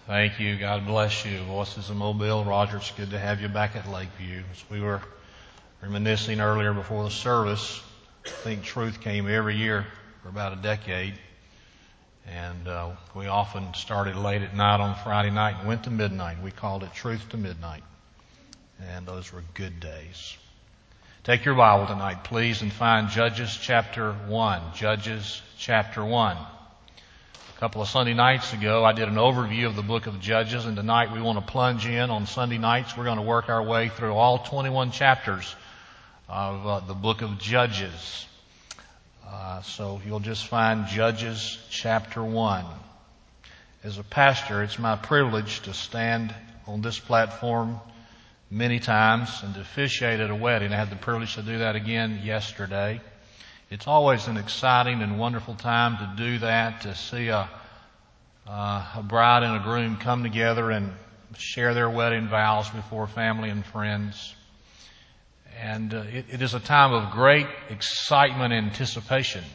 Thank you. God bless you. Voices of Mobile. Roger, it's good to have you back at Lakeview. As we were reminiscing earlier before the service, I think Truth came every year for about a decade. And we often started late at night on Friday night and went to midnight. We called it Truth to Midnight. And those were good days. Take your Bible tonight, please, and find Judges chapter 1. Judges chapter 1. A couple of Sunday nights ago, I did an overview of the book of Judges, and tonight we want to plunge in on Sunday nights. We're going to work our way through all 21 chapters of the book of Judges. So you'll just find Judges chapter 1. As a pastor, it's my privilege to stand on this platform many times and to officiate at a wedding. I had the privilege to do that again yesterday. It's always an exciting and wonderful time to do that, to see a bride and a groom come together and share their wedding vows before family and friends. And it is a time of great excitement and anticipation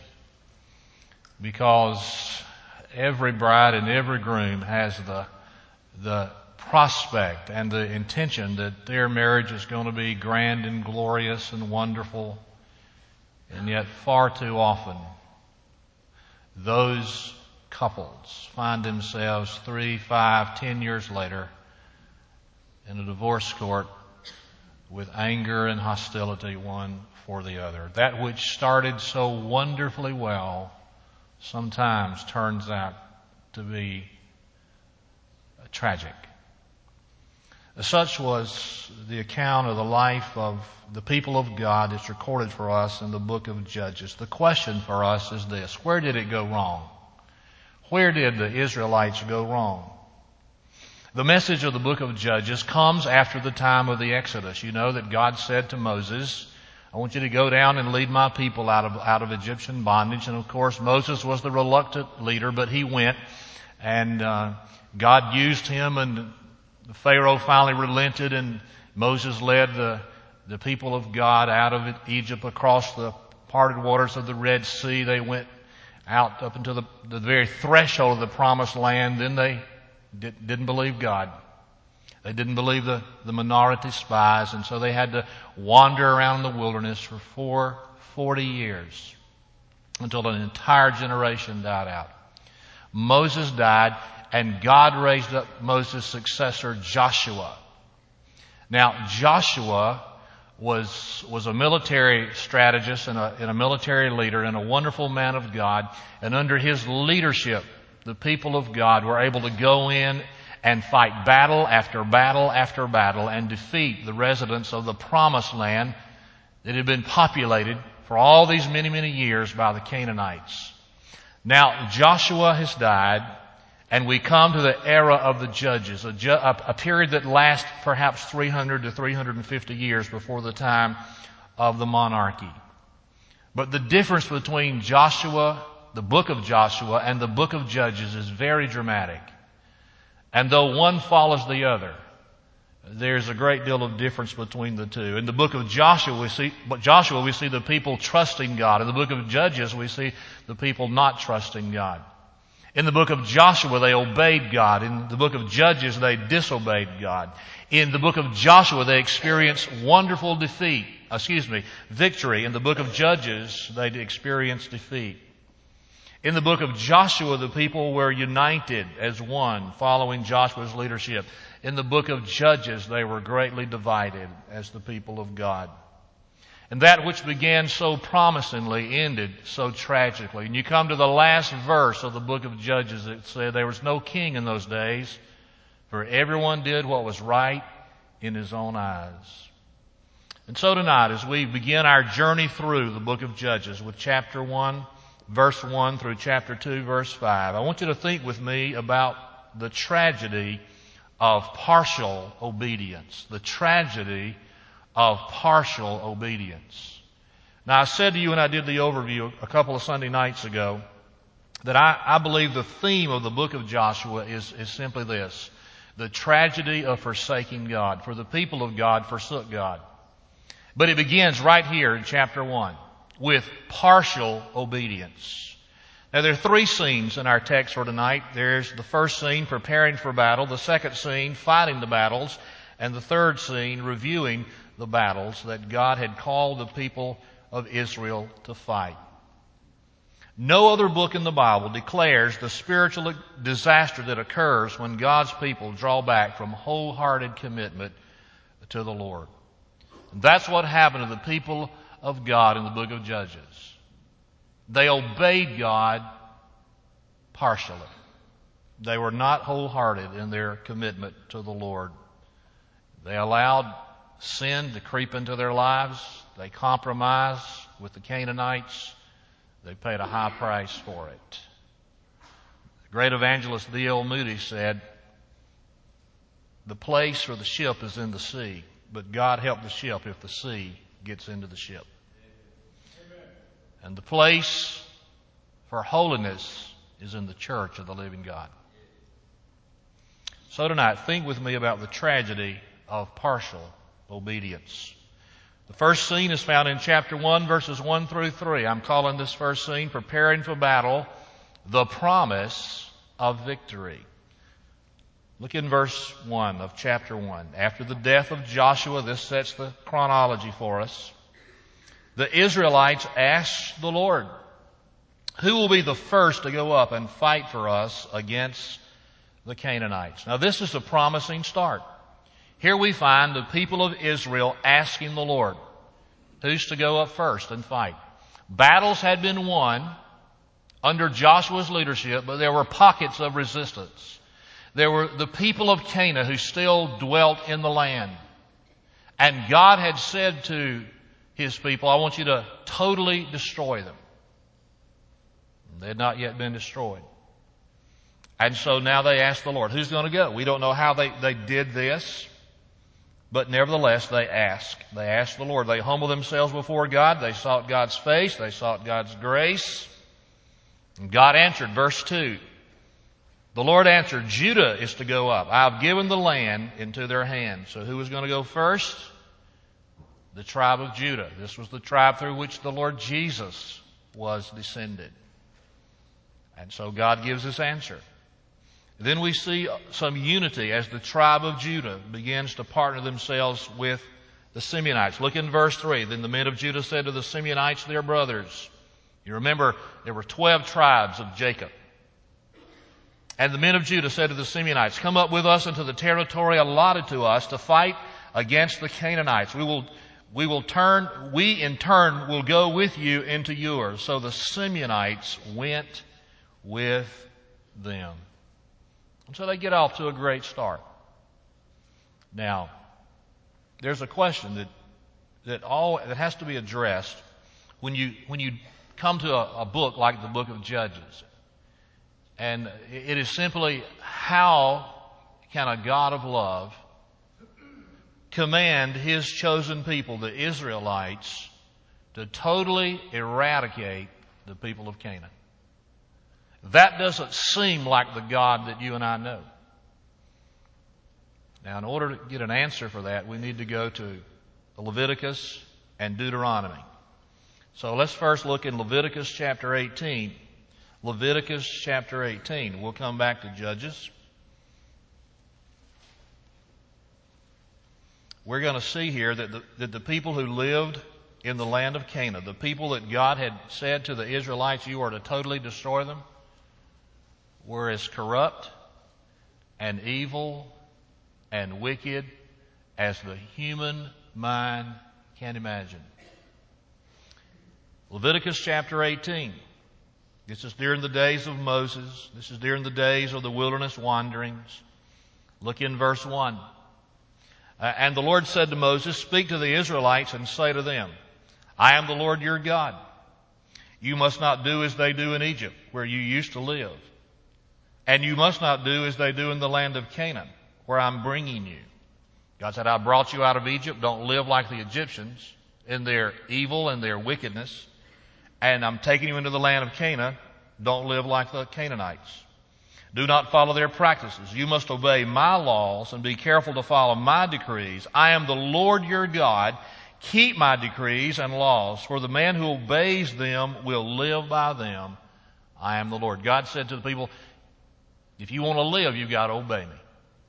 because every bride and every groom has the prospect and the intention that their marriage is going to be grand and glorious and wonderful. And yet far too often, those couples find themselves 3, 5, 10 years later in a divorce court with anger and hostility one for the other. That which started so wonderfully well sometimes turns out to be tragic. Such was the account of the life of the people of God that's recorded for us in the book of Judges. The question for us is this: where did it go wrong? Where did the Israelites go wrong? The message of the book of Judges comes after the time of the Exodus. You know that God said to Moses, I want you to go down and lead my people out of Egyptian bondage. And of course, Moses was the reluctant leader, but he went, and God used him, and the Pharaoh finally relented, and Moses led the people of God out of Egypt across the parted waters of the Red Sea. They went out up into the very threshold of the promised land. Then they didn't believe God. They didn't believe the minority spies, and so they had to wander around the wilderness for 40 years until an entire generation died out. Moses died, and God raised up Moses' successor, Joshua. Now, Joshua was a military strategist and a military leader and a wonderful man of God. And under his leadership, the people of God were able to go in and fight battle after battle after battle and defeat the residents of the promised land that had been populated for all these many, many years by the Canaanites. Now, Joshua has died, and we come to the era of the Judges, a period that lasts perhaps 300 to 350 years before the time of the monarchy. But the difference between Joshua, the book of Joshua, and the book of Judges is very dramatic. And though one follows the other, there's a great deal of difference between the two. In the book of Joshua, we see the people trusting God. In the book of Judges, we see the people not trusting God. In the book of Joshua, they obeyed God. In the book of Judges, they disobeyed God. In the book of Joshua, they experienced wonderful victory. In the book of Judges, they experienced defeat. In the book of Joshua, the people were united as one, following Joshua's leadership. In the book of Judges, they were greatly divided as the people of God. And that which began so promisingly ended so tragically. And you come to the last verse of the book of Judges. It said there was no king in those days, for everyone did what was right in his own eyes. And so tonight, as we begin our journey through the book of Judges with chapter 1, verse 1 through chapter 2, verse 5, I want you to think with me about the tragedy of partial obedience. The tragedy of partial obedience. Now, I said to you when I did the overview a couple of Sunday nights ago that I believe the theme of the book of Joshua is simply this: the tragedy of forsaking God. For the people of God forsook God. But it begins right here in chapter 1 with partial obedience. Now, there are three scenes in our text for tonight. There's the first scene, preparing for battle. The second scene, fighting the battles. And the third scene, reviewing the battles that God had called the people of Israel to fight. No other book in the Bible declares the spiritual disaster that occurs when God's people draw back from wholehearted commitment to the Lord. And that's what happened to the people of God in the book of Judges. They obeyed God partially. They were not wholehearted in their commitment to the Lord. They allowed sin to creep into their lives. They compromised with the Canaanites. They paid a high price for it. The great evangelist D.L. Moody said, "The place for the ship is in the sea, but God help the ship if the sea gets into the ship." And the place for holiness is in the church of the living God. So tonight, think with me about the tragedy of partial obedience. The first scene is found in chapter 1, verses 1 through 3. I'm calling this first scene, preparing for battle, the promise of victory. Look in verse 1 of chapter 1. After the death of Joshua, this sets the chronology for us. The Israelites asked the Lord, "Who will be the first to go up and fight for us against the Canaanites?" Now this is a promising start. Here we find the people of Israel asking the Lord, who's to go up first and fight. Battles had been won under Joshua's leadership, but there were pockets of resistance. There were the people of Canaan who still dwelt in the land. And God had said to His people, "I want you to totally destroy them." They had not yet been destroyed. And so now they ask the Lord, who's going to go? We don't know how they did this, but nevertheless they asked. They asked the Lord. They humbled themselves before God. They sought God's face. They sought God's grace. And God answered, verse 2. The Lord answered, "Judah is to go up. I have given the land into their hands." So who was going to go first? The tribe of Judah. This was the tribe through which the Lord Jesus was descended. And so God gives His answer. Then we see some unity as the tribe of Judah begins to partner themselves with the Simeonites. Look in verse 3. Then the men of Judah said to the Simeonites, their brothers. You remember there were 12 tribes of Jacob. And the men of Judah said to the Simeonites, "Come up with us into the territory allotted to us to fight against the Canaanites. We in turn will go with you into yours." So the Simeonites went with them. And so they get off to a great start. Now, there's a question that has to be addressed when you come to a book like the book of Judges. And it is simply, how can a God of love command His chosen people, the Israelites, to totally eradicate the people of Canaan? That doesn't seem like the God that you and I know. Now, in order to get an answer for that, we need to go to Leviticus and Deuteronomy. So let's first look in Leviticus chapter 18. Leviticus chapter 18. We'll come back to Judges. We're going to see here that the people who lived in the land of Canaan, the people that God had said to the Israelites, "You are to totally destroy them," were as corrupt and evil and wicked as the human mind can imagine. Leviticus chapter 18. This is during the days of Moses. This is during the days of the wilderness wanderings. Look in verse 1. And the Lord said to Moses, "Speak to the Israelites and say to them, I am the Lord your God. You must not do as they do in Egypt, where you used to live. And you must not do as they do in the land of Canaan, where I'm bringing you." God said, "I brought you out of Egypt. Don't live like the Egyptians in their evil and their wickedness. And I'm taking you into the land of Canaan. Don't live like the Canaanites. Do not follow their practices. You must obey my laws and be careful to follow my decrees. I am the Lord your God. Keep my decrees and laws, for the man who obeys them will live by them. I am the Lord. God said to the people, if you want to live, you've got to obey me.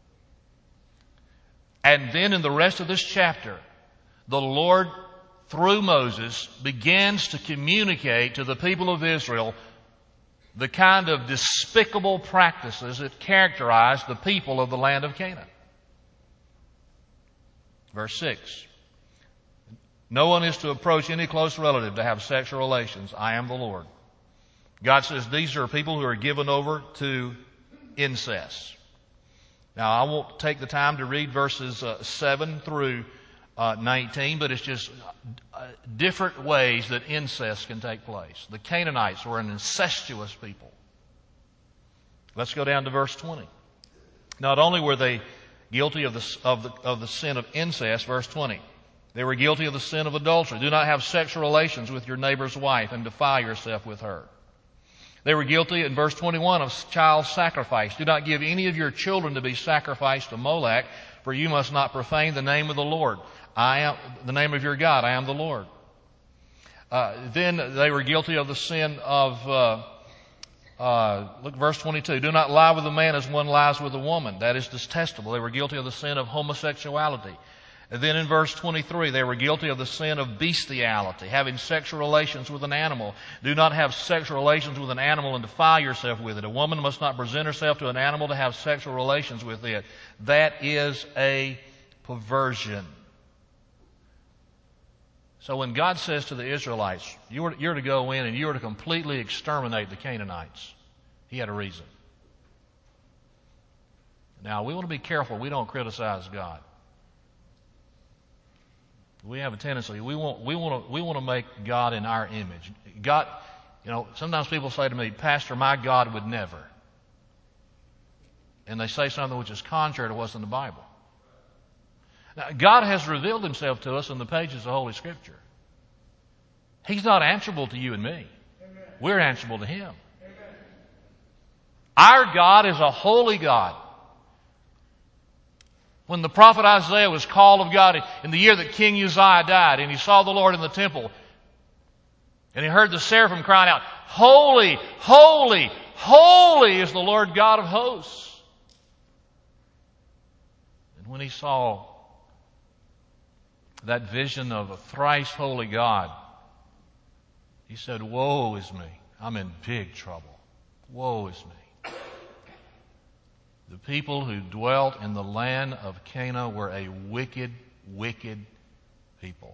And then in the rest of this chapter, the Lord, through Moses, begins to communicate to the people of Israel the kind of despicable practices that characterize the people of the land of Canaan. Verse 6. No one is to approach any close relative to have sexual relations. I am the Lord. God says these are people who are given over to incest. Now, I won't take the time to read verses 7 through 19, but it's just different ways that incest can take place. The Canaanites were an incestuous people. Let's go down to verse 20. Not only were they guilty of the sin of incest, verse 20, they were guilty of the sin of adultery. Do not have sexual relations with your neighbor's wife and defile yourself with her. They were guilty, in verse 21, of child sacrifice. Do not give any of your children to be sacrificed to Molech, for you must not profane the name of the Lord. I am the name of your God. I am the Lord. Then they were guilty of the sin of, look, verse 22. Do not lie with a man as one lies with a woman. That is detestable. They were guilty of the sin of homosexuality. And then in verse 23, they were guilty of the sin of bestiality, having sexual relations with an animal. Do not have sexual relations with an animal and defile yourself with it. A woman must not present herself to an animal to have sexual relations with it. That is a perversion. So when God says to the Israelites, you're to go in and you're to completely exterminate the Canaanites, He had a reason. Now, we want to be careful we don't criticize God. We have a tendency, we want to make God in our image. God, sometimes people say to me, Pastor, my God would never. And they say something which is contrary to what's in the Bible. Now, God has revealed Himself to us in the pages of Holy Scripture. He's not answerable to you and me. Amen. We're answerable to Him. Amen. Our God is a holy God. When the prophet Isaiah was called of God in the year that King Uzziah died, and he saw the Lord in the temple, and he heard the seraphim crying out, Holy, holy, holy is the Lord God of hosts. And when he saw that vision of a thrice holy God, he said, woe is me. I'm in big trouble. Woe is me. The people who dwelt in the land of Canaan were a wicked, wicked people.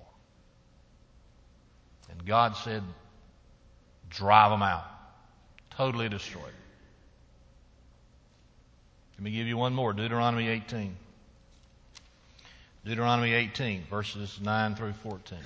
And God said, drive them out. Totally destroyed. Let me give you one more. Deuteronomy 18. Deuteronomy 18, verses 9 through 14.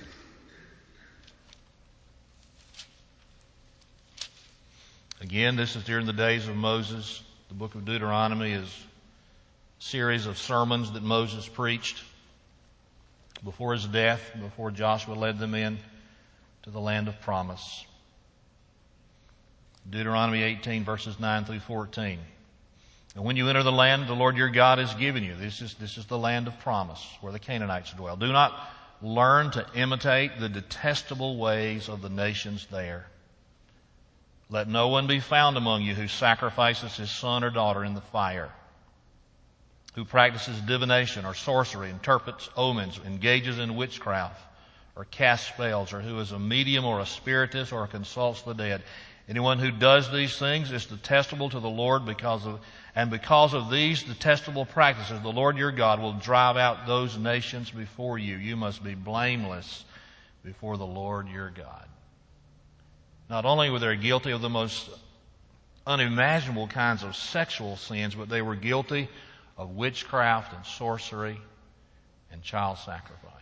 Again, this is during the days of Moses. The book of Deuteronomy is a series of sermons that Moses preached before his death, before Joshua led them in to the land of promise. Deuteronomy 18, verses 9 through 14. And when you enter the land the Lord your God has given you, this is the land of promise where the Canaanites dwell. Do not learn to imitate the detestable ways of the nations there. Let no one be found among you who sacrifices his son or daughter in the fire, who practices divination or sorcery, interprets omens, engages in witchcraft, or casts spells, or who is a medium or a spiritist or consults the dead. Anyone who does these things is detestable to the Lord because of these detestable practices, the Lord your God will drive out those nations before you. You must be blameless before the Lord your God. Not only were they guilty of the most unimaginable kinds of sexual sins, but they were guilty of witchcraft and sorcery and child sacrifice.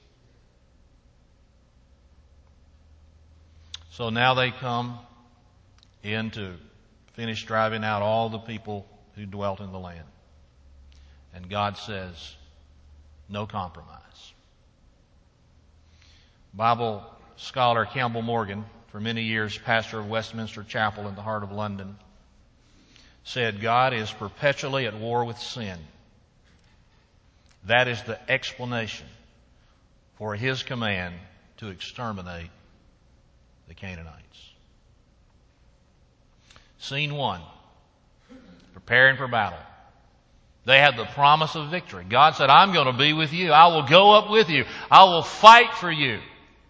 So now they come in to finish driving out all the people who dwelt in the land. And God says, no compromise. Bible scholar Campbell Morgan, for many years pastor of Westminster Chapel in the heart of London, said God is perpetually at war with sin. That is the explanation for His command to exterminate the Canaanites. Scene 1, preparing for battle. They had the promise of victory. God said, I'm going to be with you. I will go up with you. I will fight for you.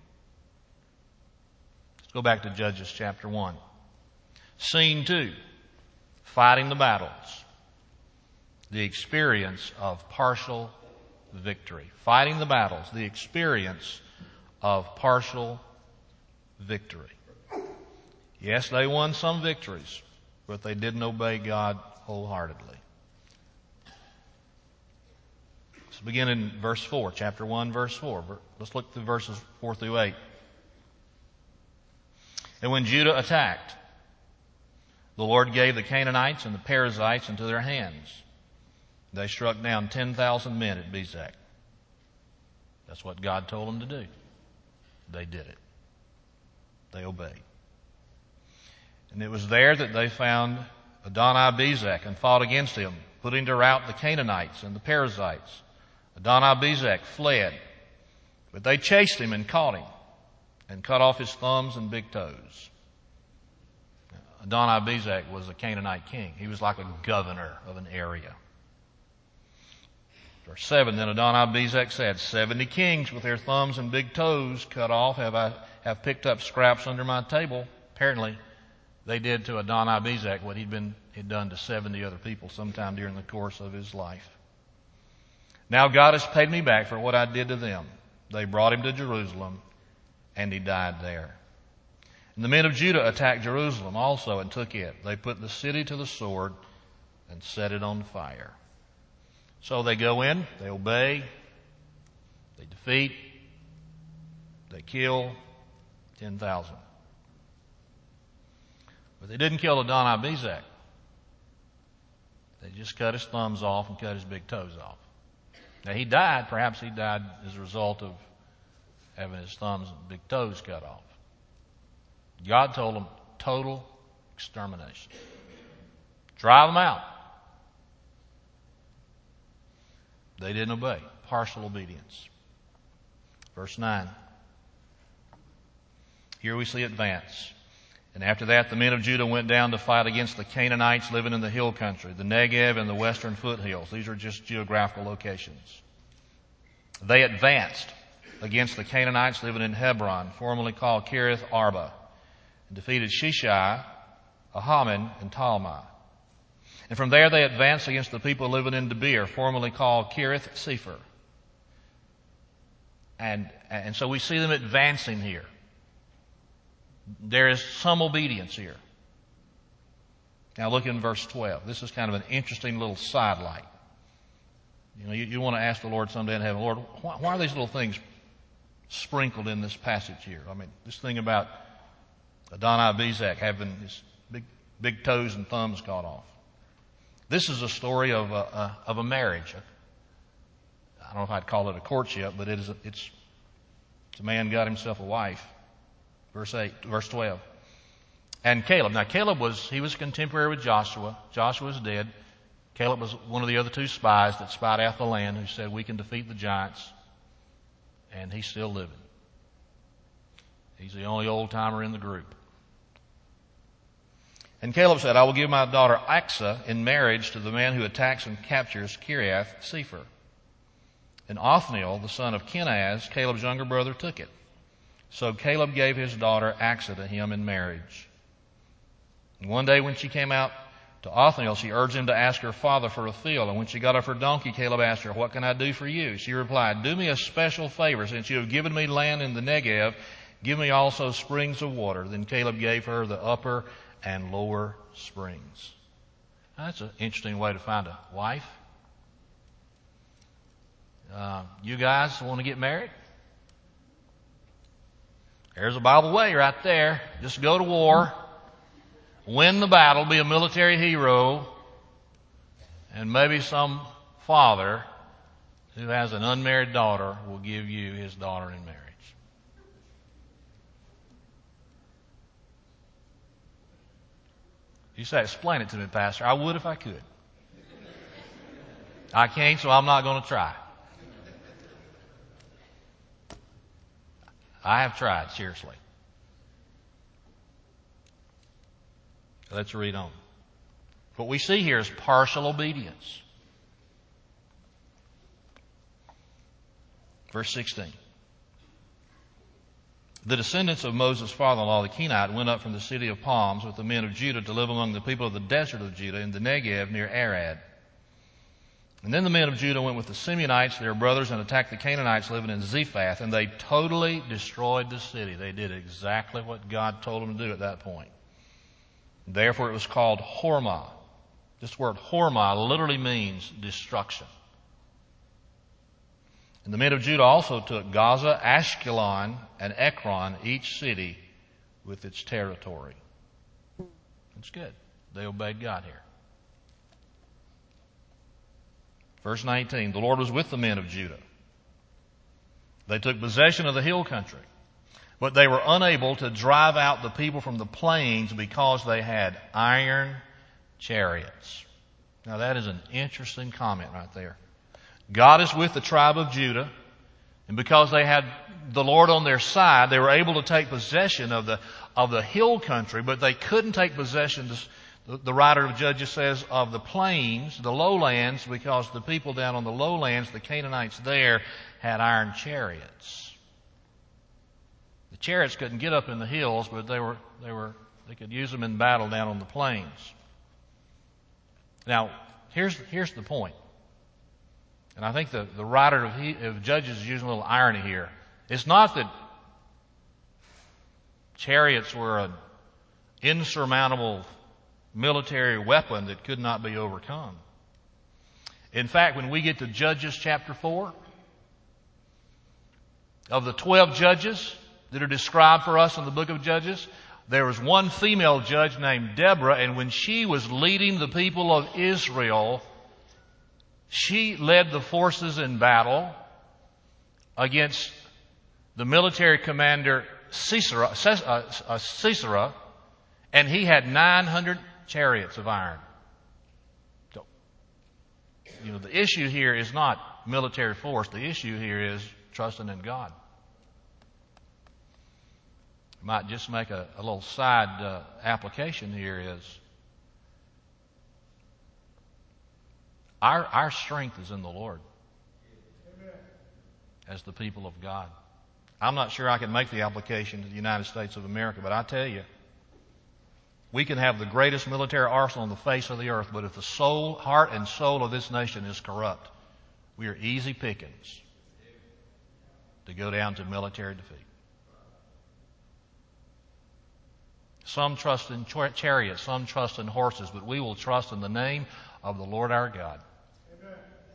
Let's go back to Judges chapter 1. Scene 2, fighting the battles. The experience of partial victory. Fighting the battles. The experience of partial victory. Yes, they won some victories, but they didn't obey God wholeheartedly. Let's begin in verse 4, chapter 1, verse 4. Let's look through verses 4 through 8. And when Judah attacked, the Lord gave the Canaanites and the Perizzites into their hands. They struck down 10,000 men at Bezek. That's what God told them to do. They did it. They obeyed. And it was there that they found Adonai-Bezek and fought against him, putting to rout the Canaanites and the Perizzites. Adonai-Bezek fled, but they chased him and caught him and cut off his thumbs and big toes. Adonai-Bezek was a Canaanite king. He was like a governor of an area. Verse 7, then Adonai-Bezek said, 70 kings with their thumbs and big toes cut off have picked up scraps under my table. Apparently, they did to Adonai-Bezek what he'd done to 70 other people sometime during the course of his life. Now God has paid me back for what I did to them. They brought him to Jerusalem, and he died there. And the men of Judah attacked Jerusalem also and took it. They put the city to the sword and set it on fire. So they go in, they obey, they defeat, they kill 10,000. But they didn't kill Adonai-Bezek. They just cut his thumbs off and cut his big toes off. Now he died, perhaps he died as a result of having his thumbs and big toes cut off. God told them total extermination. Drive them out. They didn't obey. Partial obedience. Verse 9. Here we see advance. And after that, the men of Judah went down to fight against the Canaanites living in the hill country, the Negev and the western foothills. These are just geographical locations. They advanced against the Canaanites living in Hebron, formerly called Kiriath Arba, and defeated Sheshai, Ahiman, and Talmai. And from there they advanced against the people living in Debir, formerly called Kiriath Sefer. And so we see them advancing here. There is some obedience here. Now look in verse 12. This is kind of an interesting little sidelight. You want to ask the Lord someday in heaven, Lord, why are these little things sprinkled in this passage here? I mean, this thing about Adonai-Bezek having his big toes and thumbs cut off. This is a story of a marriage. I don't know if I'd call it a courtship, but it's a man got himself a wife. Verse 12. And Caleb. Now Caleb was contemporary with Joshua. Joshua was dead. Caleb was one of the other two spies that spied out the land who said, we can defeat the giants. And he's still living. He's the only old timer in the group. And Caleb said, I will give my daughter Achsah in marriage to the man who attacks and captures Kiriath Sefer. And Othniel, the son of Kenaz, Caleb's younger brother, took it. So Caleb gave his daughter Achsah to him in marriage. And one day when she came out to Othniel, she urged him to ask her father for a field. And when she got off her donkey, Caleb asked her, what can I do for you? She replied, do me a special favor. Since you have given me land in the Negev, give me also springs of water. Then Caleb gave her the upper and lower springs. Now, that's an interesting way to find a wife. You guys want to get married? There's a Bible way right there. Just go to war, win the battle, be a military hero, and maybe some father who has an unmarried daughter will give you his daughter in marriage. You say, explain it to me, Pastor. I would if I could. I can't, so I'm not going to try. I have tried, seriously. Let's read on. What we see here is partial obedience. Verse 16. The descendants of Moses' father-in-law, the Kenite, went up from the city of palms with the men of Judah to live among the people of the desert of Judah in the Negev near Arad. And then the men of Judah went with the Simeonites, their brothers, and attacked the Canaanites living in Zephath, and they totally destroyed the city. They did exactly what God told them to do at that point. Therefore it was called Hormah. This word Hormah literally means destruction. And the men of Judah also took Gaza, Ashkelon, and Ekron, each city with its territory. That's good. They obeyed God here. Verse 19, the Lord was with the men of Judah. They took possession of the hill country, but they were unable to drive out the people from the plains because they had iron chariots. Now that is an interesting comment right there. God is with the tribe of Judah, and because they had the Lord on their side, they were able to take possession of the hill country, but they couldn't take possession, the writer of Judges says, of the plains, the lowlands, because the people down on the lowlands, the Canaanites there, had iron chariots. The chariots couldn't get up in the hills, but they could use them in battle down on the plains. Now, here's the point. And I think the writer of Judges is using a little irony here. It's not that chariots were an insurmountable military weapon that could not be overcome. In fact, when we get to Judges chapter 4, of the 12 judges that are described for us in the book of Judges, there was one female judge named Deborah, and when she was leading the people of Israel, she led the forces in battle against the military commander Sisera, and he had 900 chariots of iron. So, the issue here is not military force. The issue here is trusting in God. Might just make a little side application here is our strength is in the Lord as the people of God. I'm not sure I can make the application to the United States of America, but I tell you, we can have the greatest military arsenal on the face of the earth, but if the heart and soul of this nation is corrupt, we are easy pickings to go down to military defeat. Some trust in chariots, some trust in horses, but we will trust in the name of the Lord our God. Amen.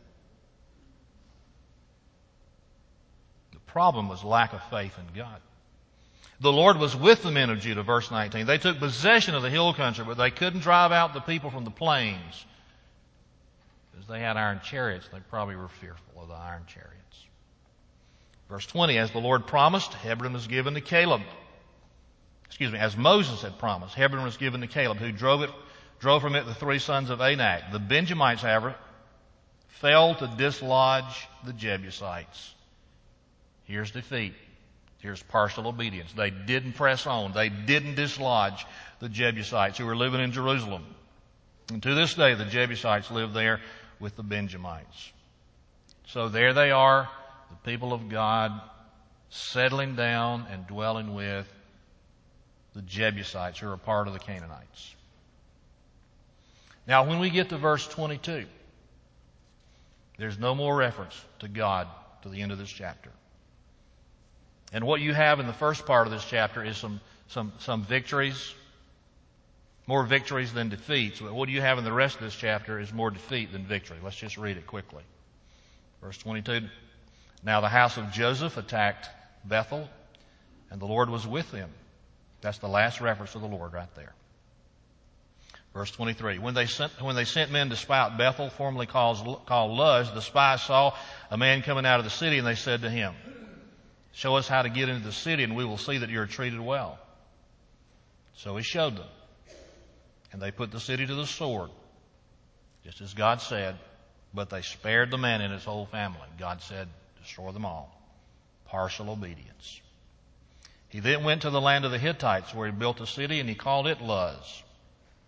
The problem was lack of faith in God. The Lord was with the men of Judah, verse 19. They took possession of the hill country, but they couldn't drive out the people from the plains. Because they had iron chariots, they probably were fearful of the iron chariots. Verse 20, as the Lord promised, Hebron was given to Caleb. As Moses had promised, Hebron was given to Caleb, who drove from it the three sons of Anak. The Benjamites, however, failed to dislodge the Jebusites. Here's defeat. Here's partial obedience. They didn't press on. They didn't dislodge the Jebusites who were living in Jerusalem. And to this day, the Jebusites live there with the Benjamites. So there they are, the people of God, settling down and dwelling with the Jebusites, who are a part of the Canaanites. Now, when we get to verse 22, there's no more reference to God to the end of this chapter. And what you have in the first part of this chapter is some victories, more victories than defeats. But what you have in the rest of this chapter is more defeat than victory. Let's just read it quickly. Verse 22, now the house of Joseph attacked Bethel, and the Lord was with them. That's the last reference to the Lord right there. Verse 23, when they sent men to spy out Bethel, formerly called Luz, the spies saw a man coming out of the city, and they said to him, show us how to get into the city, and we will see that you are treated well. So he showed them, and they put the city to the sword, just as God said, but they spared the man and his whole family. God said, destroy them all. Partial obedience. He then went to the land of the Hittites, where he built a city, and he called it Luz.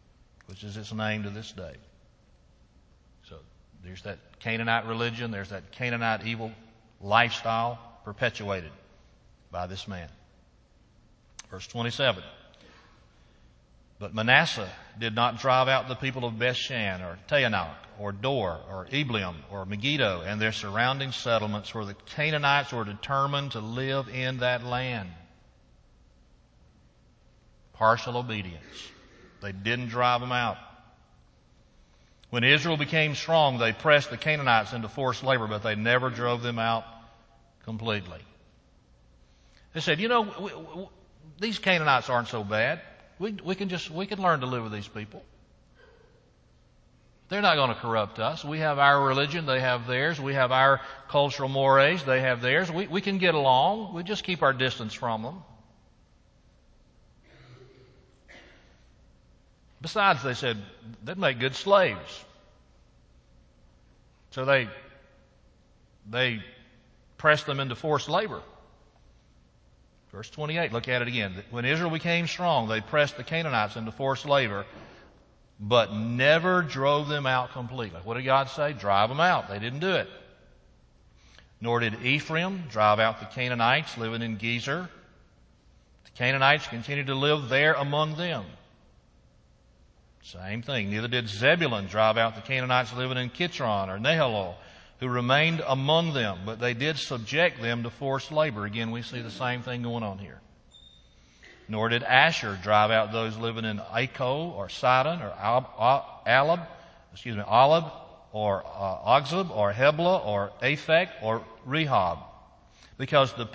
which is its name to this day. So there's that Canaanite religion, there's that Canaanite evil lifestyle perpetuated by this man. Verse 27. But Manasseh did not drive out the people of Bethshan or Taanach or Dor or Ibleam or Megiddo and their surrounding settlements, where the Canaanites were determined to live in that land. Partial obedience. They didn't drive them out. When Israel became strong, they pressed the Canaanites into forced labor, but they never drove them out completely. They said, these Canaanites aren't so bad. We can learn to live with these people. They're not going to corrupt us. We have our religion, they have theirs. We have our cultural mores, they have theirs. We can get along. We just keep our distance from them. Besides, they said, they'd make good slaves. So they pressed them into forced labor. Verse 28, look at it again. When Israel became strong, they pressed the Canaanites into forced labor, but never drove them out completely. What did God say? Drive them out. They didn't do it. Nor did Ephraim drive out the Canaanites living in Gezer. The Canaanites continued to live there among them. Same thing. Neither did Zebulun drive out the Canaanites living in Kitron or Nahalol, who remained among them, but they did subject them to forced labor. Again, we see the same thing going on here. Nor did Asher drive out those living in Acco or Sidon or Alab or Ogzib or Hebla or Aphek or Rehob. Because of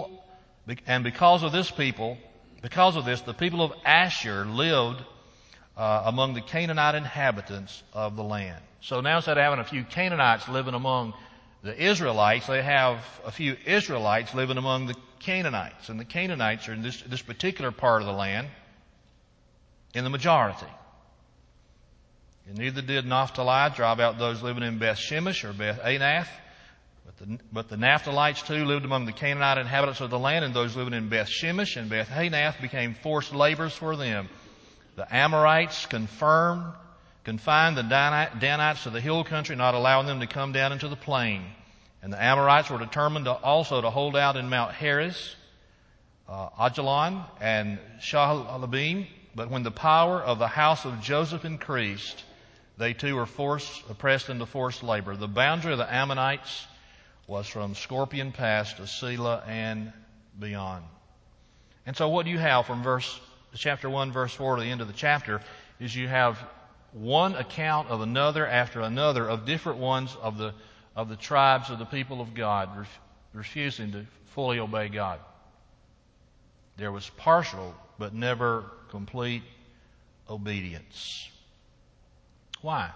this, the people of Asher lived among the Canaanite inhabitants of the land. So now instead of having a few Canaanites living among the Israelites, they have a few Israelites living among the Canaanites. And the Canaanites are in this particular part of the land in the majority. And neither did Naphtali drive out those living in Beth Shemesh or Beth Anath. But the Naphtalites too lived among the Canaanite inhabitants of the land, and those living in Beth Shemesh and Beth Anath became forced laborers for them. The Amorites confined the Danites to the hill country, not allowing them to come down into the plain. And the Amorites were determined also to hold out in Mount Heres, Ajalon, and Shaalbim. But when the power of the house of Joseph increased, they too were pressed into forced labor. The boundary of the Ammonites was from Scorpion Pass to Selah and beyond. And so what do you have from chapter 1, verse 4 to the end of the chapter is you have one account of another after another of different ones of the tribes of the people of God refusing to fully obey God. There was partial but never complete obedience. Why?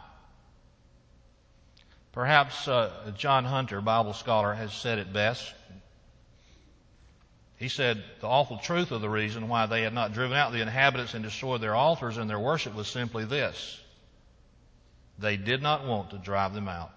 Perhaps John Hunter, Bible scholar, has said it best. He said the awful truth of the reason why they had not driven out the inhabitants and destroyed their altars and their worship was simply this: they did not want to drive them out.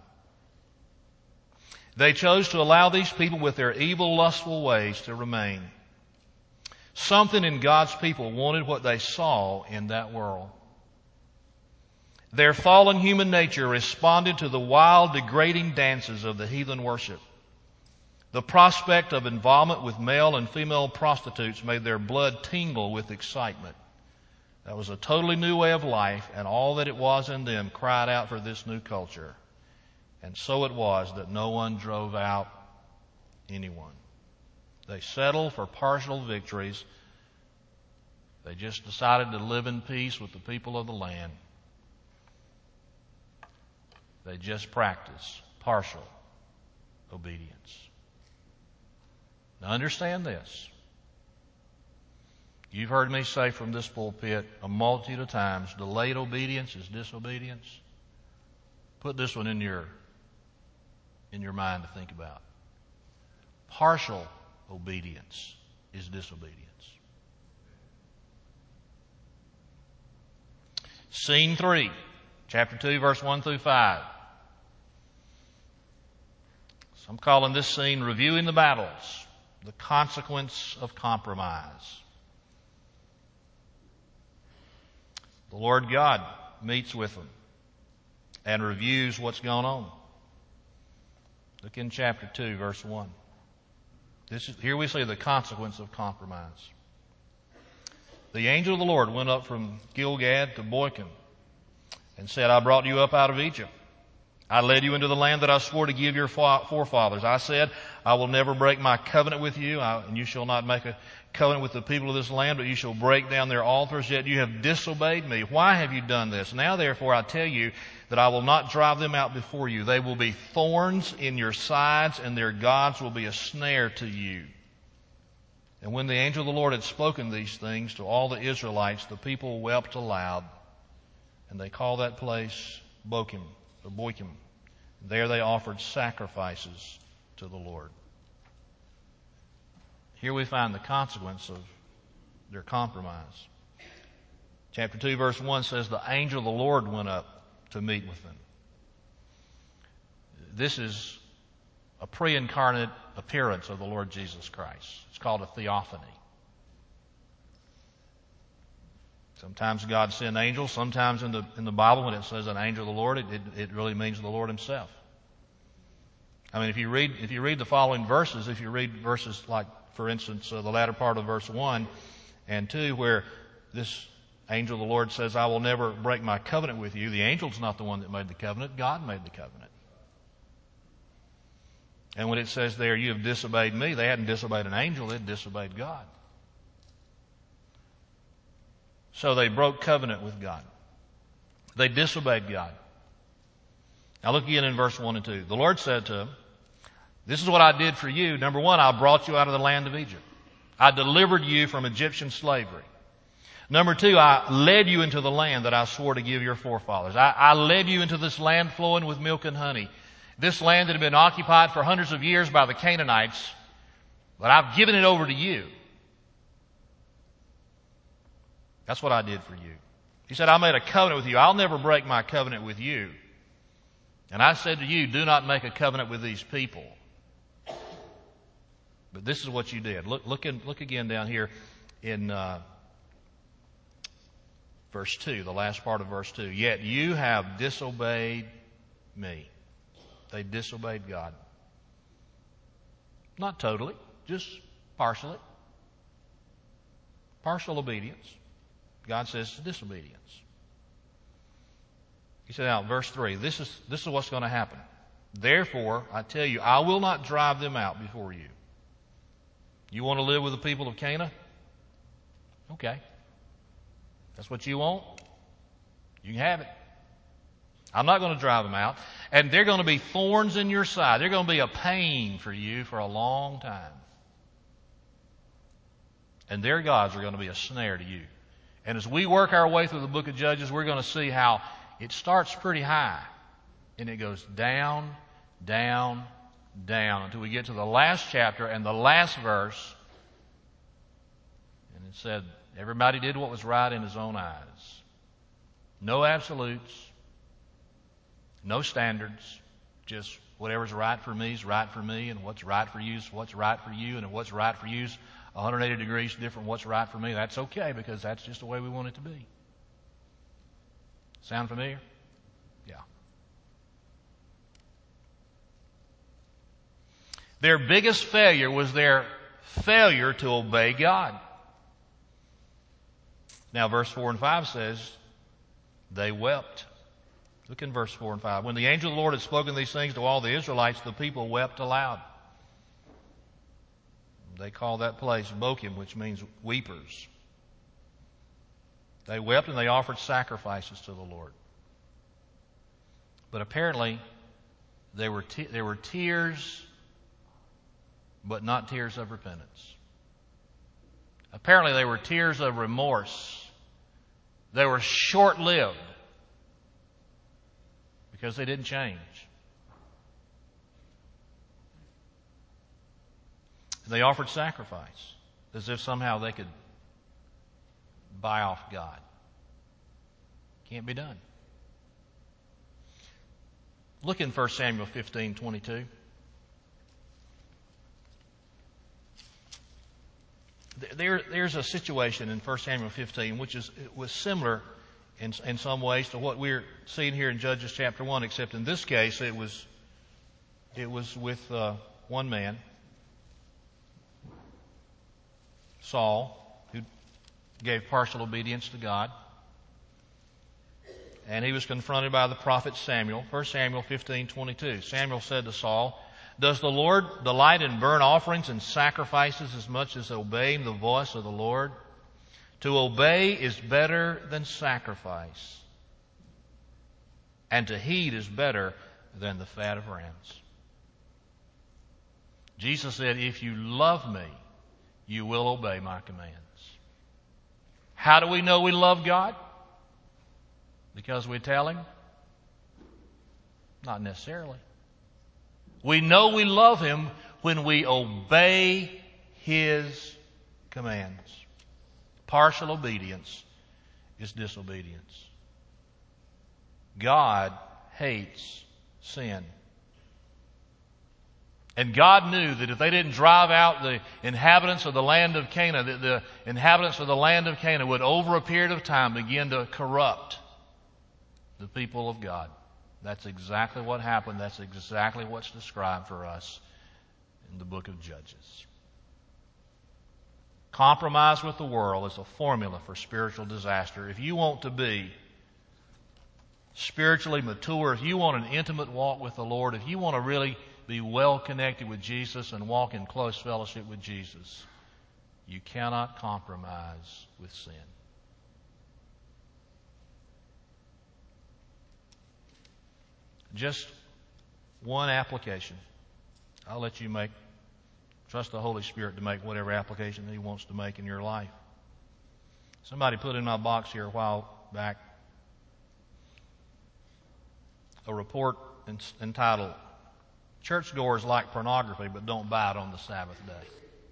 They chose to allow these people with their evil, lustful ways to remain. Something in God's people wanted what they saw in that world. Their fallen human nature responded to the wild, degrading dances of the heathen worship. The prospect of involvement with male and female prostitutes made their blood tingle with excitement. That was a totally new way of life, and all that it was in them cried out for this new culture. And so it was that no one drove out anyone. They settled for partial victories. They just decided to live in peace with the people of the land. They just practiced partial obedience. Now understand this. You've heard me say from this pulpit a multitude of times, delayed obedience is disobedience. Put this one in your mind to think about. Partial obedience is disobedience. Scene 3, chapter 2, verse 1 through 5. So I'm calling this scene Reviewing the Battles, the Consequence of Compromise. The Lord God meets with them and reviews what's gone on. Look in chapter 2, verse 1. Here we see the consequence of compromise. The angel of the Lord went up from Gilgad to Bochim and said, I brought you up out of Egypt. I led you into the land that I swore to give your forefathers. I said, I will never break my covenant with you, and you shall not make a covenant with the people of this land, but you shall break down their altars, yet you have disobeyed me. Why have you done this? Now therefore I tell you that I will not drive them out before you. They will be thorns in your sides, and their gods will be a snare to you. And when the angel of the Lord had spoken these things to all the Israelites, the people wept aloud, and they called that place Bochim. There they offered sacrifices to the Lord. Here we find the consequence of their compromise. Chapter 2, verse 1 says, the angel of the Lord went up to meet with them. This is a pre-incarnate appearance of the Lord Jesus Christ. It's called a theophany. Sometimes God sent angels. Sometimes in the Bible, when it says an angel of the Lord, it really means the Lord Himself. I mean, if you read the following verses, if you read verses like, for instance, the latter part of verse 1 and 2, where this angel of the Lord says, I will never break my covenant with you. The angel's not the one that made the covenant. God made the covenant. And when it says there, you have disobeyed me, they hadn't disobeyed an angel, they'd disobeyed God. So they broke covenant with God. They disobeyed God. Now look again in verse 1 and 2. The Lord said to them, this is what I did for you. Number one, I brought you out of the land of Egypt. I delivered you from Egyptian slavery. Number two, I led you into the land that I swore to give your forefathers. I led you into this land flowing with milk and honey. This land that had been occupied for hundreds of years by the Canaanites, but I've given it over to you. That's what I did for you. He said, I made a covenant with you. I'll never break my covenant with you. And I said to you, do not make a covenant with these people. But this is what you did. Look again down here in verse 2, the last part of verse 2. Yet you have disobeyed me. They disobeyed God. Not totally, just partially. Partial obedience. God says it's disobedience. He said, now, verse 3, this is what's going to happen. Therefore, I tell you, I will not drive them out before you. You want to live with the people of Canaan? Okay. That's what you want? You can have it. I'm not going to drive them out. And they're going to be thorns in your side. They're going to be a pain for you for a long time. And their gods are going to be a snare to you. And as we work our way through the book of Judges, we're going to see how it starts pretty high. And it goes down, down, down until we get to the last chapter and the last verse. And it said, everybody did what was right in his own eyes. No absolutes. No standards. Just whatever's right for me is right for me, and what's right for you is what's right for you, and what's right for you is 180 degrees different from what's right for me. That's okay, because that's just the way we want it to be. Sound familiar? Yeah. Their biggest failure was their failure to obey God. Now, verse 4 and 5 says, they wept. Look in verse 4 and 5. When the angel of the Lord had spoken these things to all the Israelites, the people wept aloud. They call that place Bochim, which means weepers. They wept and they offered sacrifices to the Lord. But apparently, there were tears, but not tears of repentance. Apparently, they were tears of remorse. They were short-lived because they didn't change. They offered sacrifice as if somehow they could buy off God. Can't be done. Look in 1 Samuel 15:22. There's a situation in 1 Samuel 15 which was similar in some ways to what we're seeing here in Judges chapter 1, except in this case it was with one man, Saul, who gave partial obedience to God. And he was confronted by the prophet Samuel. 1 Samuel 15:22. Samuel said to Saul, "Does the Lord delight in burnt offerings and sacrifices as much as obeying the voice of the Lord? To obey is better than sacrifice, and to heed is better than the fat of rams." Jesus said, "If you love me, you will obey my commands." How do we know we love God? Because we tell Him? Not necessarily. We know we love Him when we obey His commands. Partial obedience is disobedience. God hates sin. And God knew that if they didn't drive out the inhabitants of the land of Canaan, that the inhabitants of the land of Canaan would, over a period of time, begin to corrupt the people of God. That's exactly what happened. That's exactly what's described for us in the book of Judges. Compromise with the world is a formula for spiritual disaster. If you want to be spiritually mature, if you want an intimate walk with the Lord, if you want to really be well connected with Jesus and walk in close fellowship with Jesus, you cannot compromise with sin. Just one application. I'll let you trust the Holy Spirit to make whatever application He wants to make in your life. Somebody put in my box here a while back a report entitled, "Churchgoers Like Pornography But Don't Buy It on the Sabbath Day."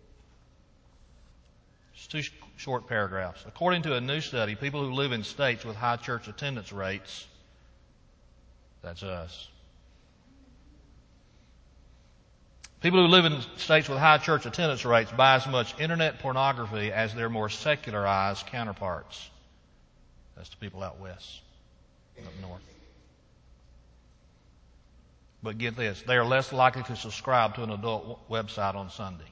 It's 2 short paragraphs. According to a new study, people who live in states with high church attendance rates, that's us. People who live in states with high church attendance rates buy as much internet pornography as their more secularized counterparts. That's the people out west, up north. But get this, they are less likely to subscribe to an adult website on Sunday.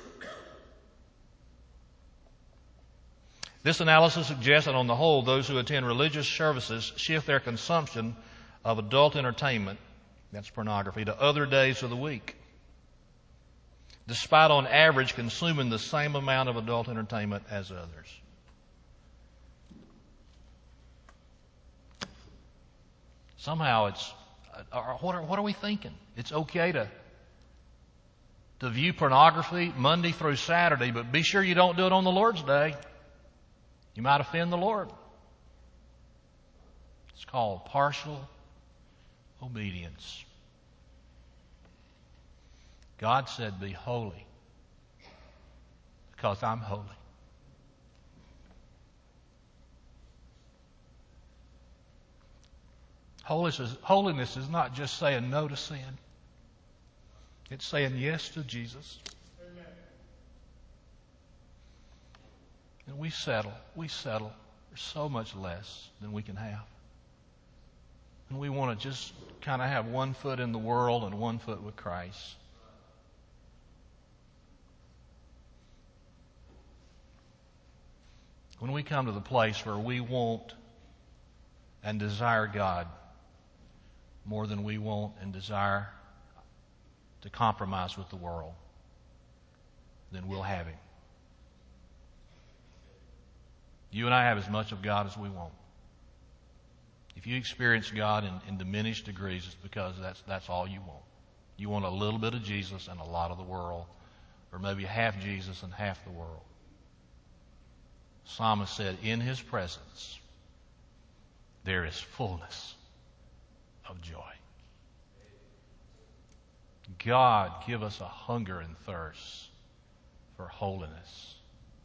This analysis suggests that on the whole, those who attend religious services shift their consumption of adult entertainment, that's pornography, to other days of the week, despite on average consuming the same amount of adult entertainment as others. Somehow what are we thinking? It's okay to view pornography Monday through Saturday, but be sure you don't do it on the Lord's Day. You might offend the Lord. It's called partial obedience. God said, "Be holy, because I'm holy." Holiness is not just saying no to sin. It's saying yes to Jesus. Amen. And we settle for so much less than we can have. And we want to just kind of have one foot in the world and one foot with Christ. When we come to the place where we want and desire God more than we want and desire to compromise with the world, then we'll have Him. You and I have as much of God as we want. If you experience God in diminished degrees, it's because that's all you want. You want a little bit of Jesus and a lot of the world, or maybe half Jesus and half the world. Psalmist said, "In His presence there is fullness of joy." God, give us a hunger and thirst for holiness.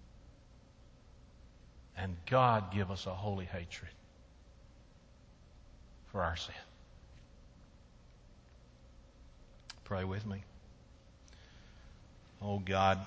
And God, give us a holy hatred for our sin. Pray with me. Oh God,